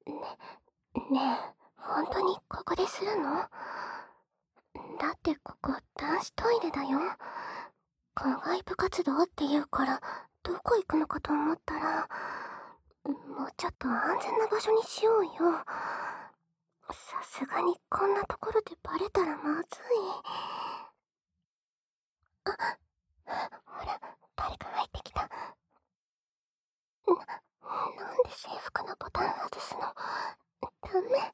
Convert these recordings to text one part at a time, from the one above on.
ねえ、本当にここでするの？だってここ男子トイレだよ。課外部活動って言うから、どこ行くのかと思ったら、もうちょっと安全な場所にしようよ。さすがにこんなところでバレたらまずい。ほら、誰か入ってきた。なんで制服のボタン外すの？ダメ。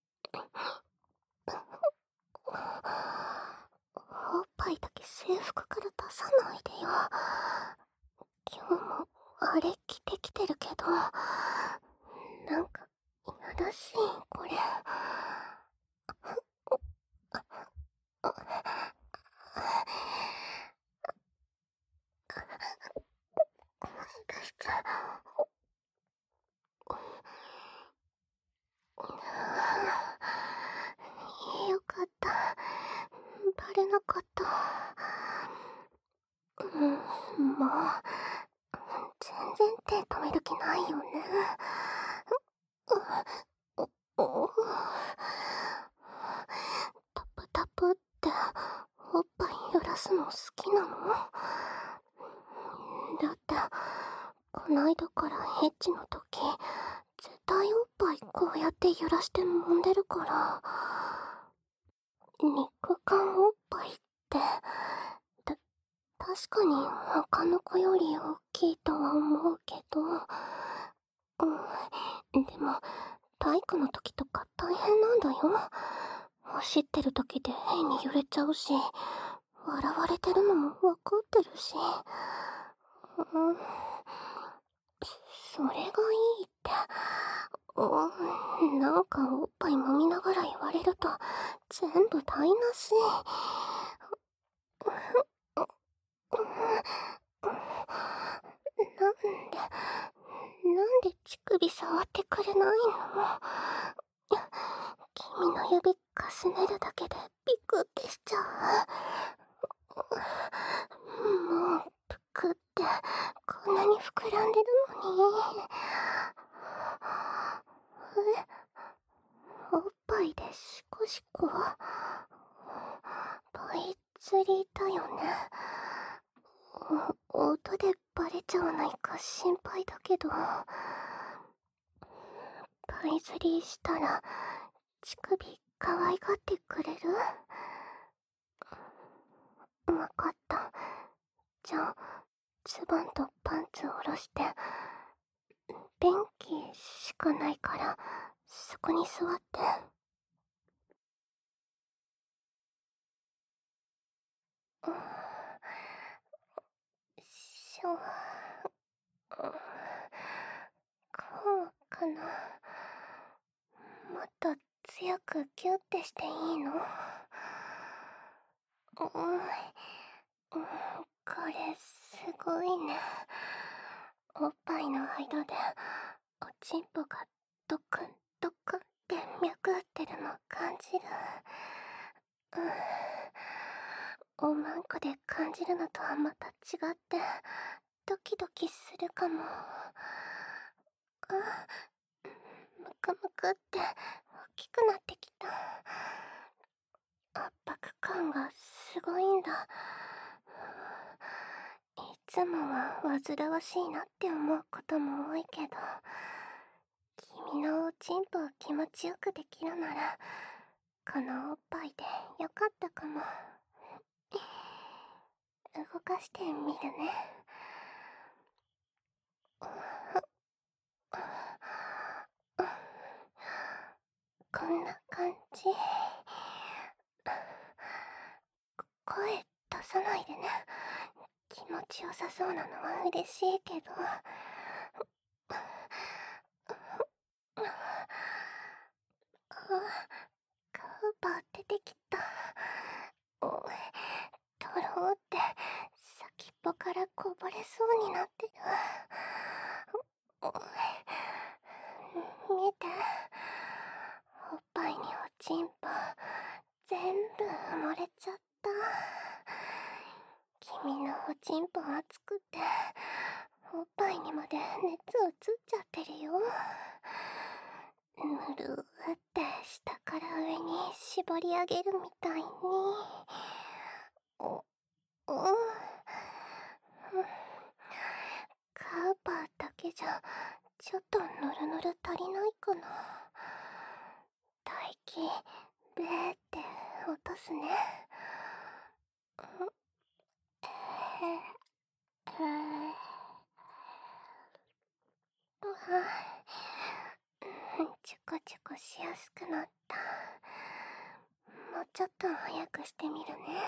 おっぱいだけ制服から出さないでよ。今日もあれ着てきてるけど、なんか嫌だし、これ。出しちゃう。よかった。バレなかった。もう、全然手止める気ないよね。タプタプっておっぱい揺らすの好きなの？だってこないだからエッチの時絶対おっぱいこうやって揺らして揉んでるから。肉感おっぱいって確かに他の子より大きいとは思うけど、でも体育の時とか大変なんだよ。走ってる時で変に揺れちゃうし、笑われてるのもわかってるし、それがいいって。なんかおっぱい揉みながら言われると全部台無し。なんで乳首触ってくれないの？君の指かすめるだけでビクってしちゃう。もうぷくってこんなに膨らんでるのに。おっぱいでシコシコ。パイ釣りだよね。音でバレちゃわないか心配だけど。パイ釣りしたら乳首可愛がってくれる？わかった。じゃあズボンとパンツ下ろして、便器しかないからそこに座って。しょ、こうかな。もっと強くギュッてしていいの？これすごいね。おっぱいの間でおちんぽがドクンドクンって脈打ってるの感じる。おまんこで感じるのとはまた違ってドキドキするかも。ムクムクって大きくなってきた。圧迫感がすごいんだ。いつもは煩わしいなって思うことも多いけど、君のおちんぽを気持ちよくできるならこのおっぱいでよかったかも。動かしてみるね。こんな感じ。声出さないでね。気持ちよさそうなのは嬉しいけど。カウパー出てきた。とろーって先っぽからこぼれそうになってる。見て、おっぱいにおちんぽ全部埋もれちゃった。君のおちんぽ熱くておっぱいにまで熱移っちゃってるよ。 ルーって下から上に絞り上げるみたいに。お、うん。カウパーだけじゃちょっとぬるぬる足りないかな。唾液ベーって落とすね。チュコチュコしやすくなった。もうちょっと早くしてみるね。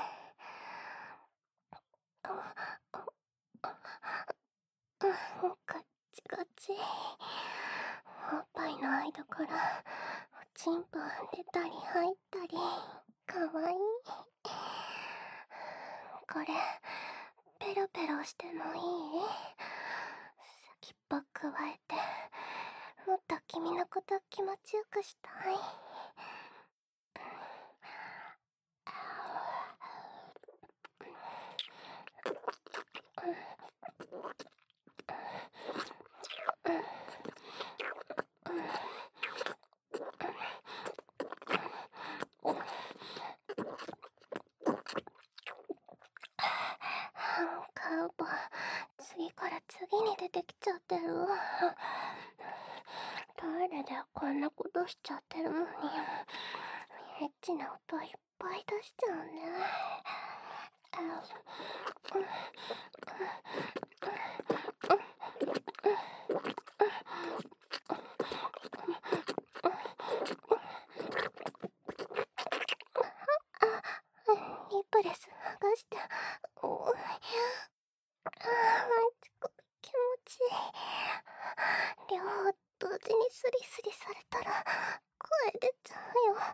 ガッチガチ。おっぱいの間からおちんぽ出たり入ったり、かわいい。これペロペロしてもいい？先っぽくわえてもっと君のこと気持ちよくしたい。カウパー次から次に出てきちゃってる。トイレでこんなことしちゃってるのにエッチな音いっぱい出しちゃうね。リップレス剥がして。気持ちいい。両方同時にスリスリされたら声出ちゃうよ。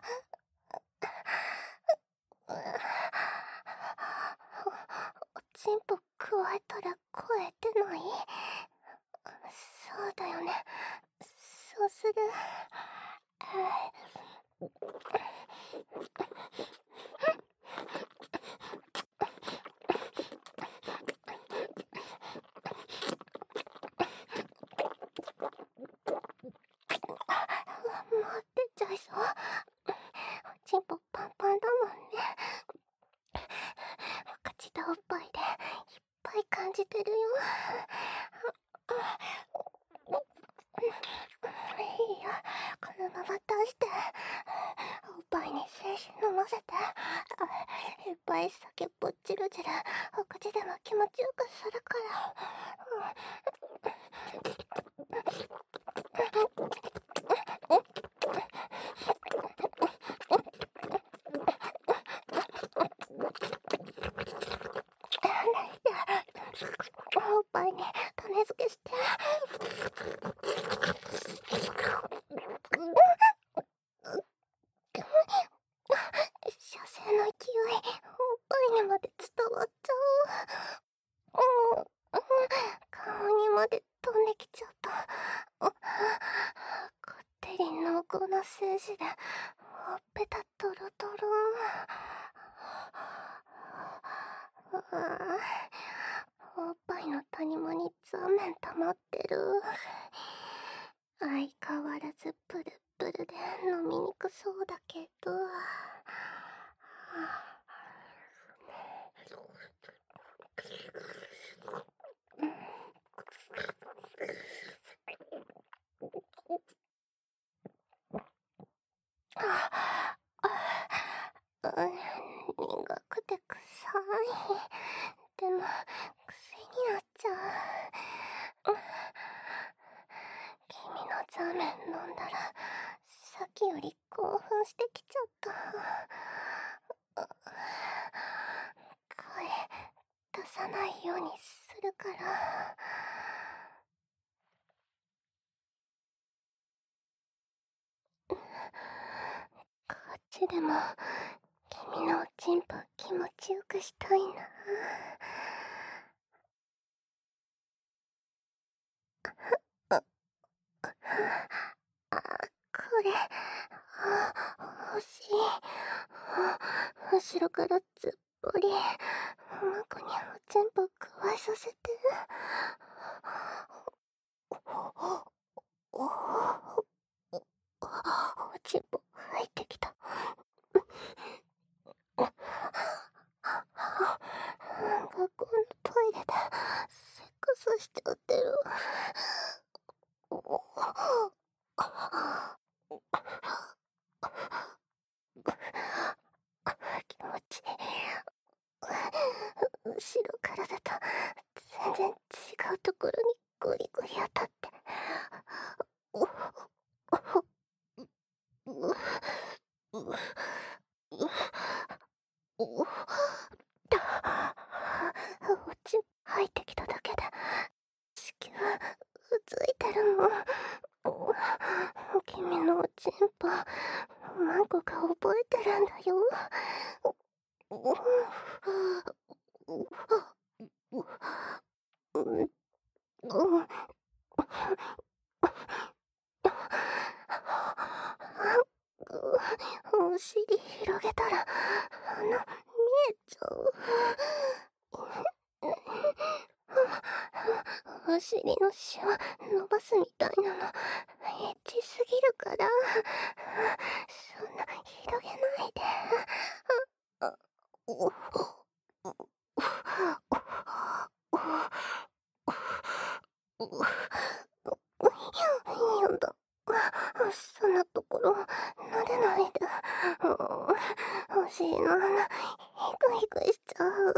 おちんぽくわえたら声出ない？そうだよね。そうする。もう出ちゃいそう。おちんぽパンパンだもんね。口とおっぱいでいっぱい感じてるよ。いいよ、このまま出して。おっぱいに精子飲ませて。いっぱい酒ぽっちるじるお口でも気持ちよくするから。おっぱいに種付けして。射精の勢いおっぱいにまで伝わっちゃう。顔にまで飛んできちゃった。こってり濃厚な精子でほっぺたトロトロ。おっぱいの谷間に残面溜まってる。相変わらずプルプルで飲みにくそうだけど。苦くて臭い。でも癖になっちゃう。君のザーメン飲んだらさっきより興奮してきちゃった。声出さないようにするから。こっちでも君のおちんぽ気持ちよくしたいな。これ欲しい。後ろからずっぽりマコにおちんぽくわえさせて。 全部、マコが覚えてるんだよ。お尻広げたら、見えちゃう。お尻のシワ伸ばすみたいなの、エッチすぎるから、そんな広げないで。やだ。そんなところ、撫でないで。お尻の穴、ヒクヒクしちゃう。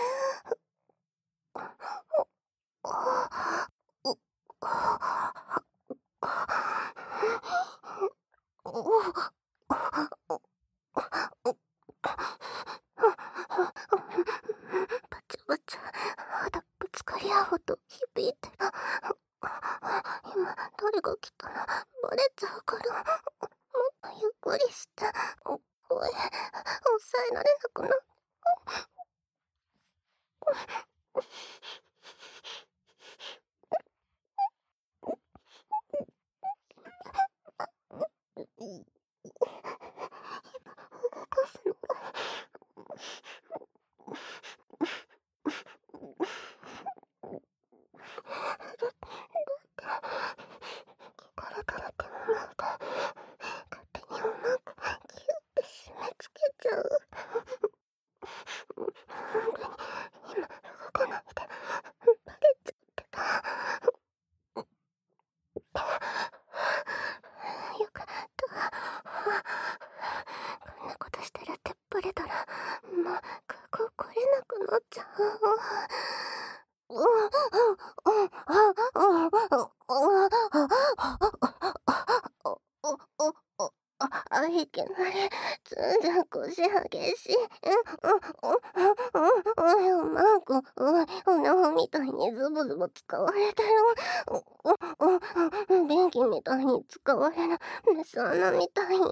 バチャバチャ、肌ぶつかり合う音響いてる。今、誰が来たらバレちゃうから、もっとゆっくりして、声、抑えられなくなっ動かすのが。これから手もなんか、勝手にうまくギュって締め付けちゃう。本当に、今動かないで、バレちゃってた。よかった。こんなことしてるってバレたら、もう、ここ来れなくなっちゃう。いきなり、全然腰激しい。なんか、お縄みたいにズボズボ使われてる。便器みたいに使われる。メス穴みたいに。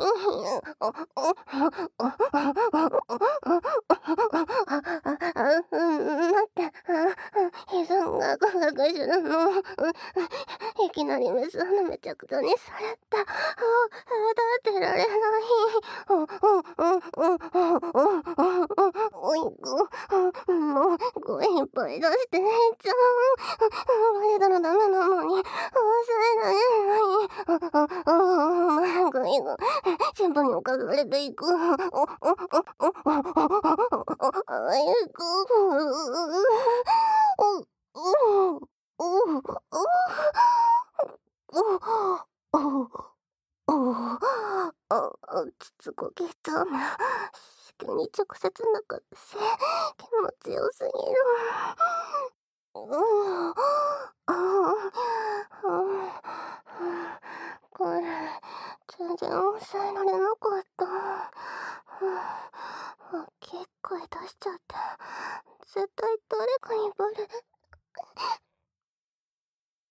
待って、膝がガクガクするの。いきなりメス穴めちゃくちゃにされた。立ってられない。おいく、もう声いっぱい出してねえちゃう。バレたらダメなのに、抑えられない。なんかいいの。先輩におかがれていく。つつこけちゃう。子宮に直接中せ、気持ちよすぎる。これ、全然抑えられなかった。大きい声出しちゃって、絶対誰かにバレ、